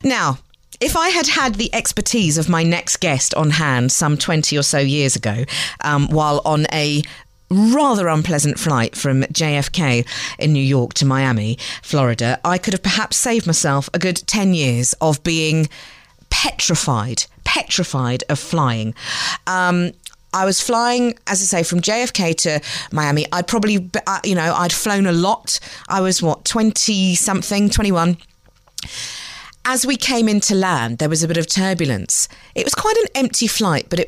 Now, if I had had the expertise of my next guest on hand some 20 or so years ago, while on a rather unpleasant flight from JFK in New York to Miami, Florida, I could have perhaps saved myself a good 10 years of being petrified of flying. I was flying, as I say, from JFK to Miami. I'd probably, I'd flown a lot. I was, 20-something, 21. As we came into land, there was a bit of turbulence. It was quite an empty flight, but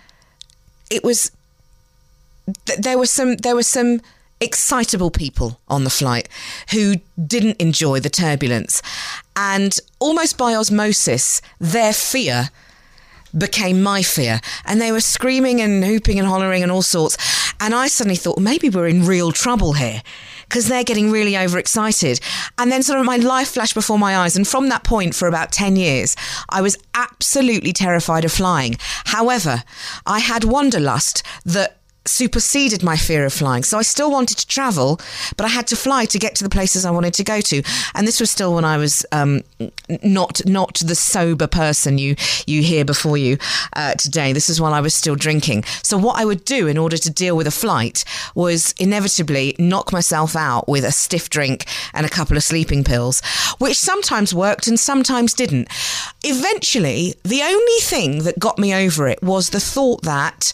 there were some excitable people on the flight who didn't enjoy the turbulence. And almost by osmosis, their fear became my fear, and they were screaming and hooping and hollering and all sorts. And I suddenly thought, maybe we're in real trouble here, because they're getting really overexcited. And then sort of my life flashed before my eyes. And from that point, for about 10 years, I was absolutely terrified of flying. However, I had wanderlust that superseded my fear of flying. So I still wanted to travel, but I had to fly to get to the places I wanted to go to. And this was still when I was not the sober person you hear before you today. This is while I was still drinking. So what I would do in order to deal with a flight was inevitably knock myself out with a stiff drink and a couple of sleeping pills, which sometimes worked and sometimes didn't. Eventually, the only thing that got me over it was the thought that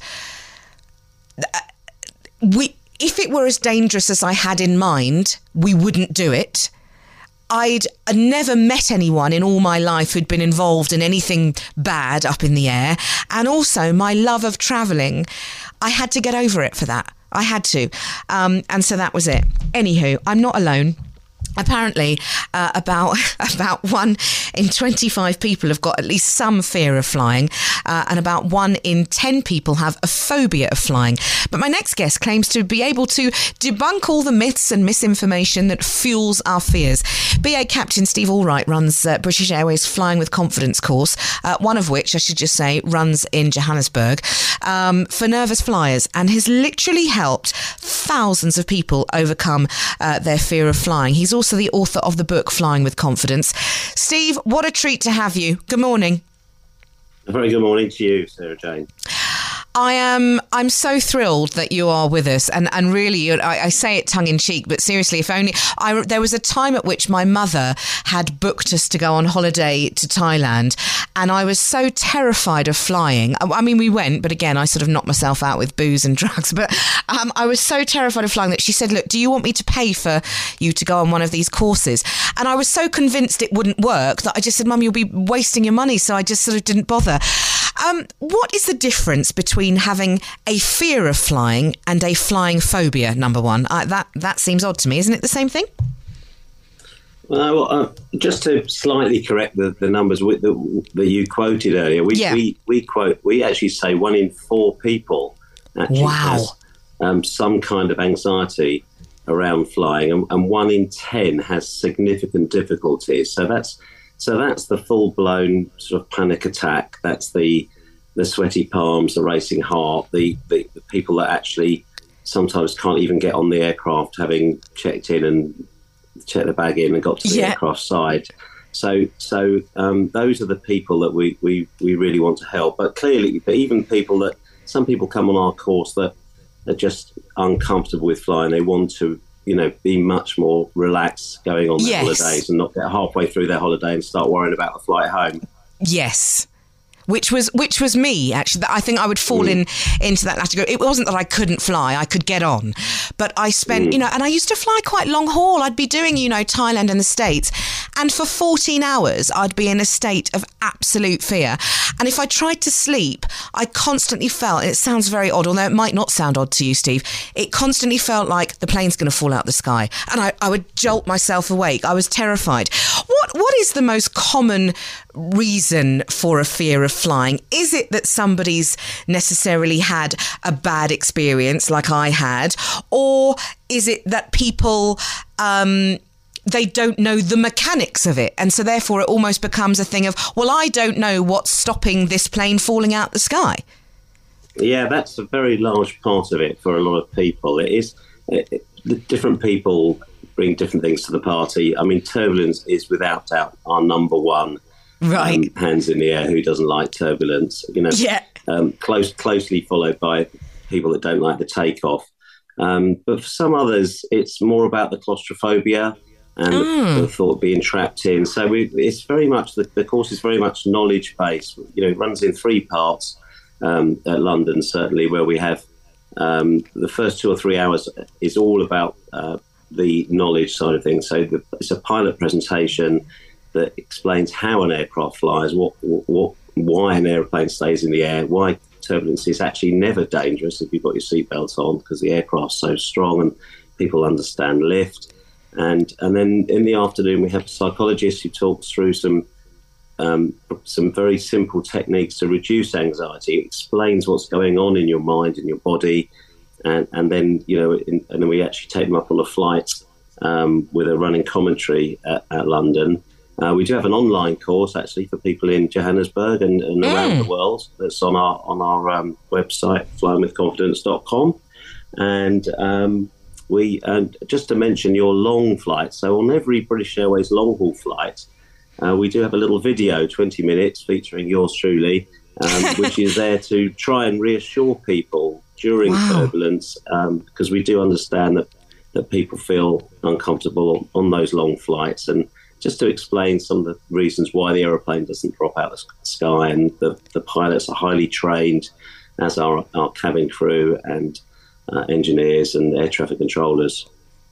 if it were as dangerous as I had in mind, we wouldn't do it. I'd never met anyone in all my life who'd been involved in anything bad up in the air. And also my love of travelling, I had to get over it for that. I had to. And so that was it. Anywho, I'm not alone. Apparently, about 1 in 25 people have got at least some fear of flying, and about 1 in 10 people have a phobia of flying. But my next guest claims to be able to debunk all the myths and misinformation that fuels our fears. BA Captain Steve Allwright runs British Airways Flying with Confidence course, one of which, I should just say, runs in Johannesburg, for nervous flyers, and has literally helped thousands of people overcome their fear of flying. He's also the author of the book Flying with Confidence. Steve, what a treat to have you. Good morning. A very good morning to you, Sarah Jane. I'm so thrilled that you are with us, and really, I say it tongue in cheek, but seriously, if only there was a time at which my mother had booked us to go on holiday to Thailand, and I was so terrified of flying. I mean, we went, but again, I sort of knocked myself out with booze and drugs. But I was so terrified of flying that she said, "Look, do you want me to pay for you to go on one of these courses?" And I was so convinced it wouldn't work that I just said, "Mum, you'll be wasting your money." So I just sort of didn't bother. What is the difference between having a fear of flying and a flying phobia, number one? That seems odd to me. Isn't it the same thing? Well, just to slightly correct the numbers that you quoted earlier, we actually say 1 in 4 people actually has some kind of anxiety around flying, and 1 in 10 has significant difficulties. So that's the full-blown sort of panic attack. That's the sweaty palms, the racing heart, the people that actually sometimes can't even get on the aircraft, having checked in and checked the bag in and got to the aircraft side. So those are the people that we really want to help. But even some people come on our course that are just uncomfortable with flying. They want to be much more relaxed going on their holidays and not get halfway through their holiday and start worrying about the flight home. Yes. Which was me, actually. I think I would fall into that category. It wasn't that I couldn't fly, I could get on. But I spent, and I used to fly quite long haul. I'd be doing, Thailand and the States. And for 14 hours, I'd be in a state of absolute fear. And if I tried to sleep, I constantly felt, and it sounds very odd, although it might not sound odd to you, Steve, it constantly felt like the plane's going to fall out the sky. And I would jolt myself awake. I was terrified. What is the most common reason for a fear of flying? Is it that somebody's necessarily had a bad experience like I had? Or is it that people, they don't know the mechanics of it? And so therefore it almost becomes a thing of, well, I don't know what's stopping this plane falling out the sky. Yeah, that's a very large part of it for a lot of people. It is different people bring different things to the party. I mean, turbulence is without doubt our number one Right. Hands in the air. Who doesn't like turbulence? Yeah. Closely followed by people that don't like the takeoff. But for some others, it's more about the claustrophobia and the thought of being trapped in. So it's very much, the course is very much knowledge-based. It runs in 3 parts at London, certainly, where we have the first 2 or 3 hours is all about the knowledge side of things. So it's a pilot presentation that explains how an aircraft flies, why an airplane stays in the air, why turbulence is actually never dangerous if you've got your seatbelts on, because the aircraft's so strong and people understand lift. And then in the afternoon we have a psychologist who talks through some very simple techniques to reduce anxiety. It explains what's going on in your mind and your body, and then and then we actually take them up on a flight with a running commentary at London. We do have an online course actually for people in Johannesburg and around the world. That's on our website, flyingwithconfidence.com. And we just to mention your long flight. So on every British Airways long haul flight, we do have a little video, 20 minutes, featuring yours truly, which is there to try and reassure people during turbulence, because we do understand that people feel uncomfortable on those long flights, and just to explain some of the reasons why the aeroplane doesn't drop out of the sky. And the pilots are highly trained, as are our cabin crew and engineers and air traffic controllers.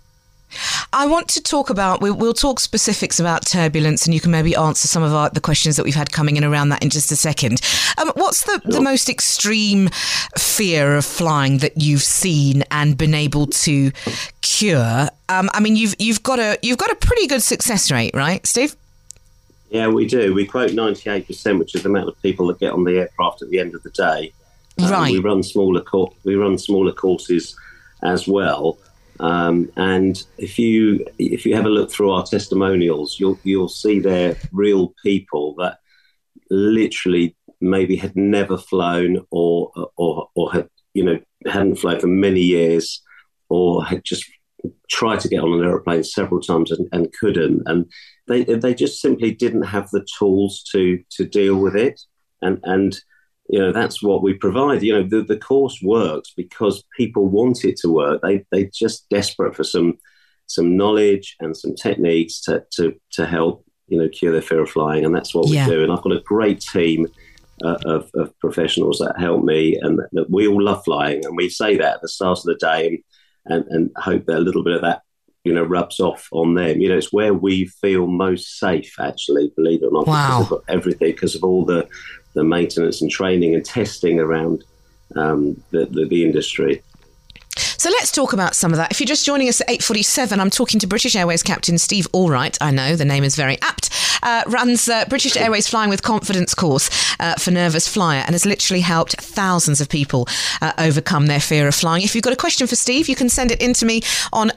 I want to talk about, we'll talk specifics about turbulence, and you can maybe answer some of the questions that we've had coming in around that in just a second. What's the most extreme fear of flying that you've seen and been able to cure? I mean, you've got a pretty good success rate, right, Steve? Yeah, we do. We quote 98%, which is the amount of people that get on the aircraft at the end of the day. Right. We run smaller courses as well. And if you have a look through our testimonials, you'll see they're real people that literally maybe had never flown or had hadn't flown for many years, or had just tried to get on an aeroplane several times and couldn't, and they just simply didn't have the tools to deal with it, and that's what we provide. The course works because people want it to work. They just desperate for some knowledge and some techniques to help cure their fear of flying, and that's what we do. And I've got a great team of professionals that help me, and that we all love flying, and we say that at the start of the day, and hope that a little bit of that rubs off on them. It's where we feel most safe, actually, believe it or not. Wow. Because we've got everything, because of all the maintenance and training and testing around the industry. So let's talk about some of that. If you're just joining us at 8:47, I'm talking to British Airways Captain Steve Allwright. I know, the name is very apt. Runs British Airways Flying with Confidence course for Nervous Flyer, and has literally helped thousands of people overcome their fear of flying. If you've got a question for Steve, you can send it in to me on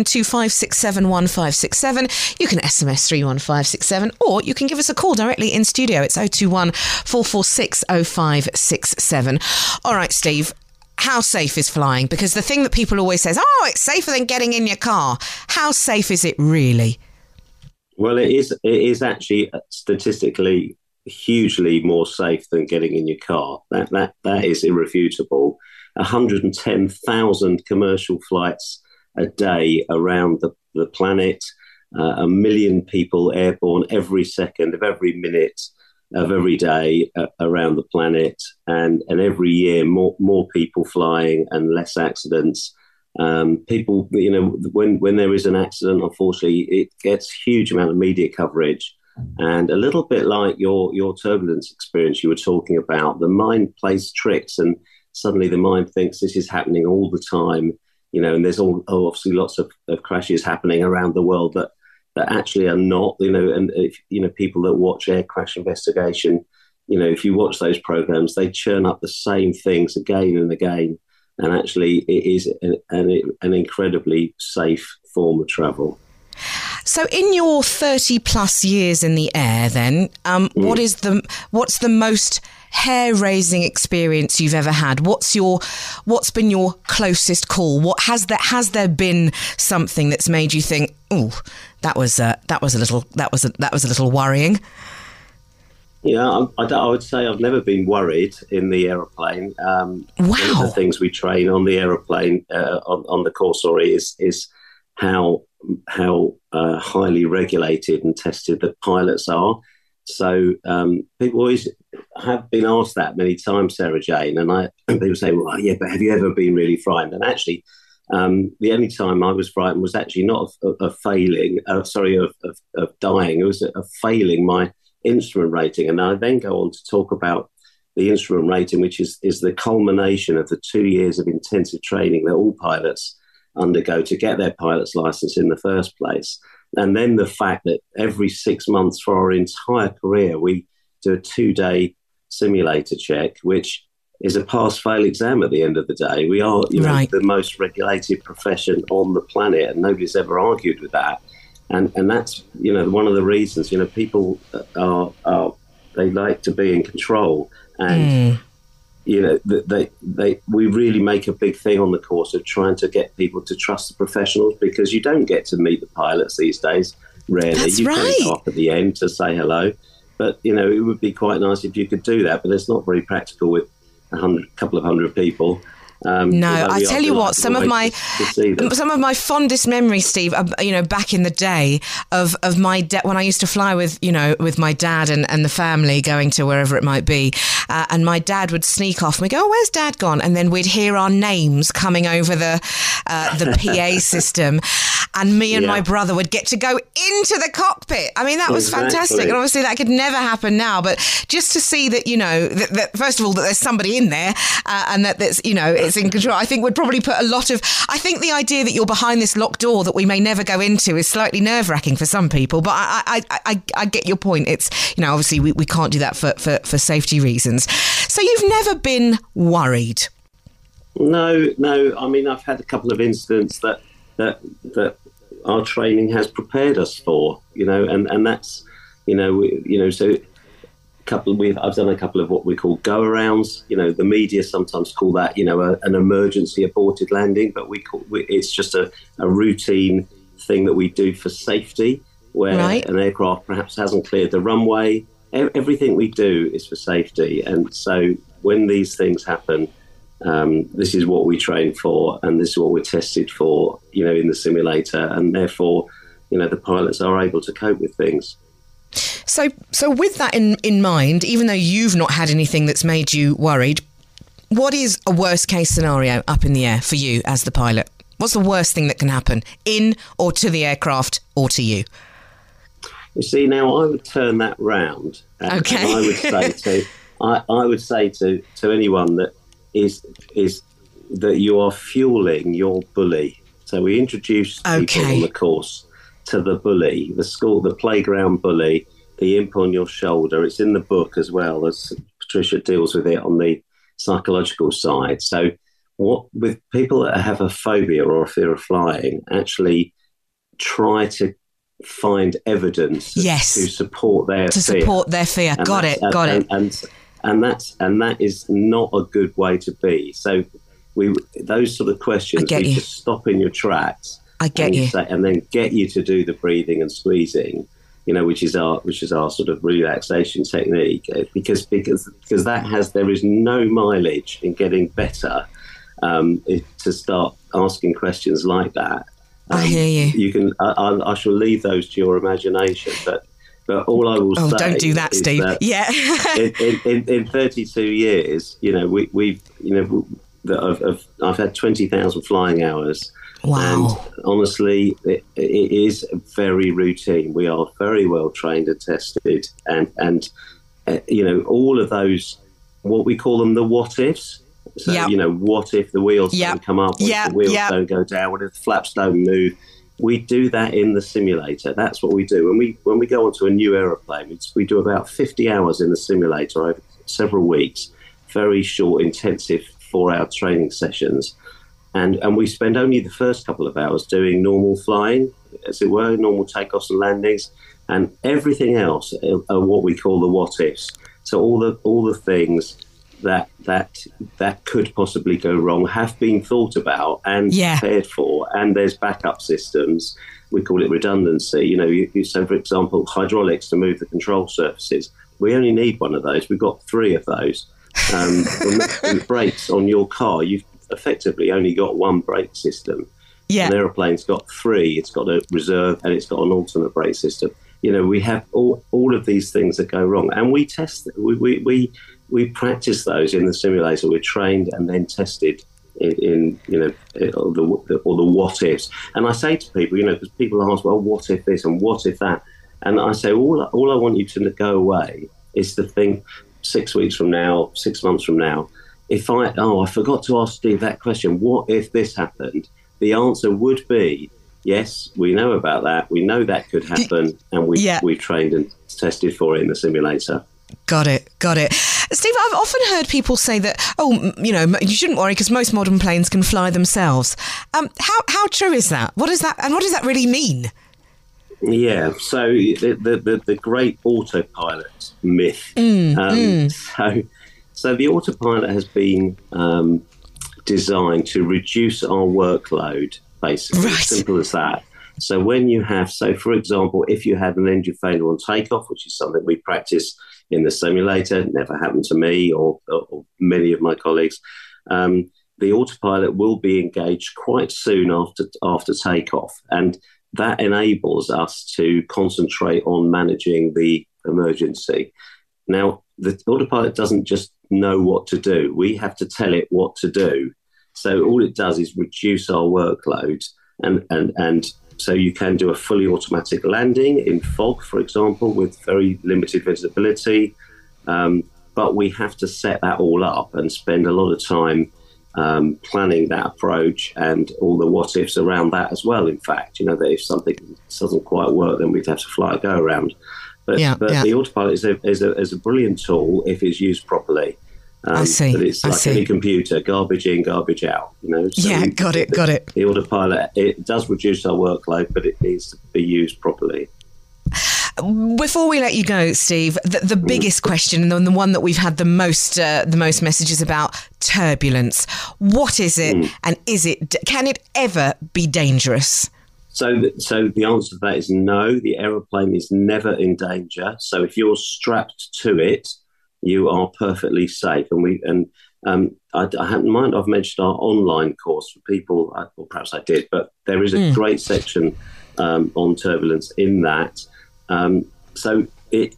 07256711567. You can SMS 31567, or you can give us a call directly in studio. It's 021 446 0567. All right, Steve. How safe is flying? Because the thing that people always says, it's safer than getting in your car. How safe is it really? Well, it is actually statistically hugely more safe than getting in your car. That is irrefutable. 110,000 commercial flights a day around the planet. 1 million people airborne every second of every minute of every day around the planet, and every year more people flying and less accidents. People, when there is an accident, unfortunately, it gets huge amount of media coverage, and a little bit like your turbulence experience you were talking about, the mind plays tricks, and suddenly the mind thinks this is happening all the time, and there's obviously lots of crashes happening around the world that actually are not, and if, people that watch air crash investigation, if you watch those programs, they churn up the same things again and again. And actually it is an incredibly safe form of travel. So in your 30 plus years in the air then, what's the most hair-raising experience you've ever had? What's been your closest call? Has there been something that's made you think, that was a little worrying? Yeah, I would say I've never been worried in the aeroplane. Wow. One of the things we train on the aeroplane, on the course, is how highly regulated and tested the pilots are. So people always have been asked that many times, Sarah Jane, and people say, well, yeah, but have you ever been really frightened? And actually, the only time I was frightened was actually not of failing, of dying. It was of failing my instrument rating. And I then go on to talk about the instrument rating, which is the culmination of the 2 years of intensive training that all pilots undergo to get their pilot's license in the first place. And then the fact that every 6 months for our entire career, we do a 2-day simulator check, which is a pass-fail exam at the end of the day. We are the most regulated profession on the planet, and nobody's ever argued with that. And that's, one of the reasons, people they like to be in control. And, we really make a big thing on the course of trying to get people to trust the professionals, because you don't get to meet the pilots these days, rarely. That's you right. Go up at the end to say hello. But, it would be quite nice if you could do that, but it's not very practical with a couple of hundred people. No, I tell you what, some of my fondest memories, Steve, back in the day of my when I used to fly with my dad and the family going to wherever it might be, and my dad would sneak off and we go, oh, where's Dad gone? And then we'd hear our names coming over the PA system, and me and my brother would get to go into the cockpit. I mean, that was fantastic, and obviously that could never happen now. But just to see that, that first of all that there's somebody in there, and that there's it's in control, I think would probably put a lot of. I think the idea that you're behind this locked door that we may never go into is slightly nerve-wracking for some people. But I get your point. It's obviously we can't do that for safety reasons. So you've never been worried? No. I mean, I've had a couple of incidents that our training has prepared us for, and that's, so I've done a couple of what we call go-arounds. The media sometimes call that, an emergency aborted landing, but it's just a routine thing that we do for safety, where an aircraft perhaps hasn't cleared the runway. Everything we do is for safety. And so when these things happen, this is what we train for, and this is what we're tested for, in the simulator. And therefore, the pilots are able to cope with things. So with that in mind, even though you've not had anything that's made you worried, what is a worst case scenario up in the air for you as the pilot? What's the worst thing that can happen in or to the aircraft or to you? You see, now I would turn that round, and I would say to anyone that is that you are fueling your bully. So we introduce people on the course to the bully, the playground bully, the imp on your shoulder. It's in the book as well, as Patricia deals with it on the psychological side. So with people that have a phobia or a fear of flying, actually try to find evidence to support their fear. Got it. And that is not a good way to be. So those sort of questions, we just stop in your tracks. I get you. And then get you to do the breathing and squeezing, which is our sort of relaxation technique, because there is no mileage in getting better to start asking questions like that. I hear you. You can. I shall leave those to your imagination, but all I will say. Oh, don't do that, Steve. Yeah. in 32 years, I've had 20,000 flying hours. Wow. And honestly, it is very routine. We are very well trained and tested, and all of those, what we call them, the what ifs. So, what if the wheels don't come up? What if the wheels don't go down? What if the flaps don't move? We do that in the simulator. That's what we do. When we go onto a new aeroplane, we do about 50 hours in the simulator over several weeks, very short, intensive 4-hour training sessions. And we spend only the first couple of hours doing normal flying, as it were, normal takeoffs and landings, and everything else are what we call the what ifs. So all the things that could possibly go wrong have been thought about and prepared for, and there's backup systems. We call it redundancy. So for example, hydraulics to move the control surfaces. we only need one of those. We've got 3 of those. The brakes on your car, you've effectively only got 1 brake system. Yeah. An aeroplane's got 3. It's got a reserve and it's got an alternate brake system. We have all of these things that go wrong, and we test. We practice those in the simulator. We're trained and then tested in all the what ifs. And I say to people, because people ask, well, what if this and what if that? And I say, all I want you to go away is to think 6 weeks from now, 6 months from now, if I forgot to ask Steve that question, what if this happened? The answer would be, yes, we know about that. We know that could happen, and we've trained and tested for it in the simulator. Got it. Steve, I've often heard people say that, you shouldn't worry because most modern planes can fly themselves. How true is that? What does that really mean? Yeah, so the great autopilot myth. So the autopilot has been designed to reduce our workload, basically. Right. Simple as that. So when you have, for example, if you had an engine failure on takeoff, which is something we practice in the simulator, it never happened to me or many of my colleagues, the autopilot will be engaged quite soon after takeoff. And that enables us to concentrate on managing the emergency. Now, the autopilot doesn't just know what to do. We have to tell it what to do. So all it does is reduce our workload. And so you can do a fully automatic landing in fog, for example, with very limited visibility. But we have to set that all up and spend a lot of time planning that approach and all the what ifs around that as well. In fact, that if something doesn't quite work, then we'd have to fly a go around. But the autopilot is a brilliant tool if it's used properly. I see. But it's like any computer, garbage in, garbage out. So got it. The autopilot, it does reduce our workload, but it needs to be used properly. Before we let you go, Steve, the biggest question, and the one that we've had the most messages about, turbulence. What is it, and can it ever be dangerous? So the answer to that is no. The aeroplane is never in danger. So if you're strapped to it, you are perfectly safe. And I might have mentioned our online course for people, or perhaps I did, but there is a great section on turbulence in that. So it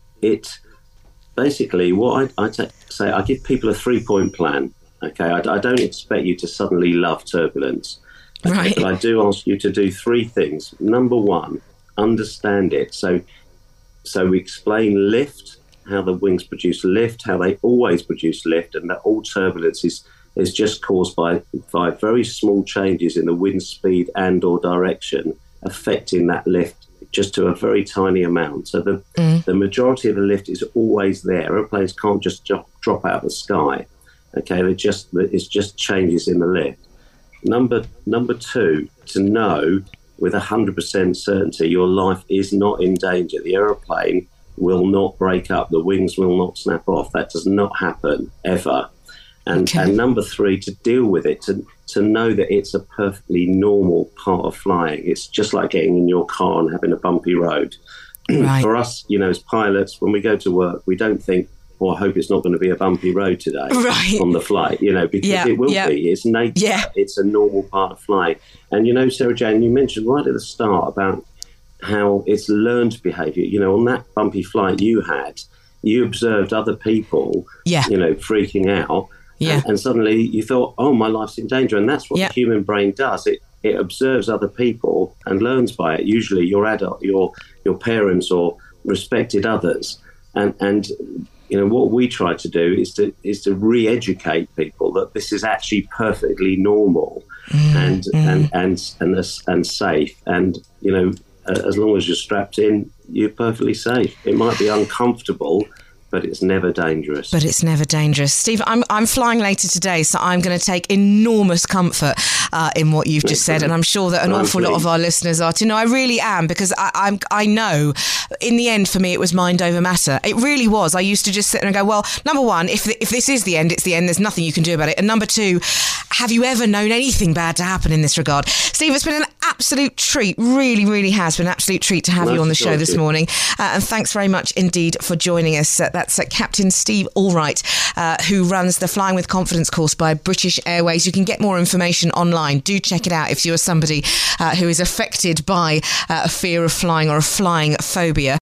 basically, what I say, I give people a 3-point plan. Okay, I don't expect you to suddenly love turbulence. Okay, right. But I do ask you to do 3 things. Number 1, understand it. So we explain lift, how the wings produce lift, how they always produce lift, and that all turbulence is just caused by very small changes in the wind speed and or direction affecting that lift just to a very tiny amount. So the majority of the lift is always there. Airplanes can't just drop out of the sky. Okay, it's just changes in the lift. Number 2, to know with 100% certainty your life is not in danger. The aeroplane will not break up. The wings will not snap off. That does not happen ever. And number 3, to deal with it, to know that it's a perfectly normal part of flying. It's just like getting in your car and having a bumpy road. Right. For us, as pilots, when we go to work, we don't think, I hope it's not going to be a bumpy road today on the flight, because it will be. It's nature. Yeah. It's a normal part of flying. And, Sarah Jane, you mentioned right at the start about how it's learned behaviour. On that bumpy flight you had, you observed other people, freaking out. Yeah. And suddenly you thought, oh, my life's in danger. And that's what the human brain does. It observes other people and learns by it, usually your adult, your parents or respected others. And what we try to do is to re-educate people that this is actually perfectly normal and safe. And, as long as you're strapped in, you're perfectly safe. It might be uncomfortable, but it's never dangerous. Steve, I'm flying later today, so I'm going to take enormous comfort in what you've just said, and I'm sure that an awful lot of our listeners are too. No, I really am, because I know in the end for me it was mind over matter. It really was. I used to just sit there and go, well, number 1, if this is the end, it's the end. There's nothing you can do about it. And number 2, have you ever known anything bad to happen in this regard? Steve, it's been an absolute treat. Really, really has been an absolute treat to have you on the show this morning. And thanks very much indeed for joining us. That's That's Captain Steve Allwright, who runs the Flying with Confidence course by British Airways. You can get more information online. Do check it out if you're somebody who is affected by a fear of flying or a flying phobia.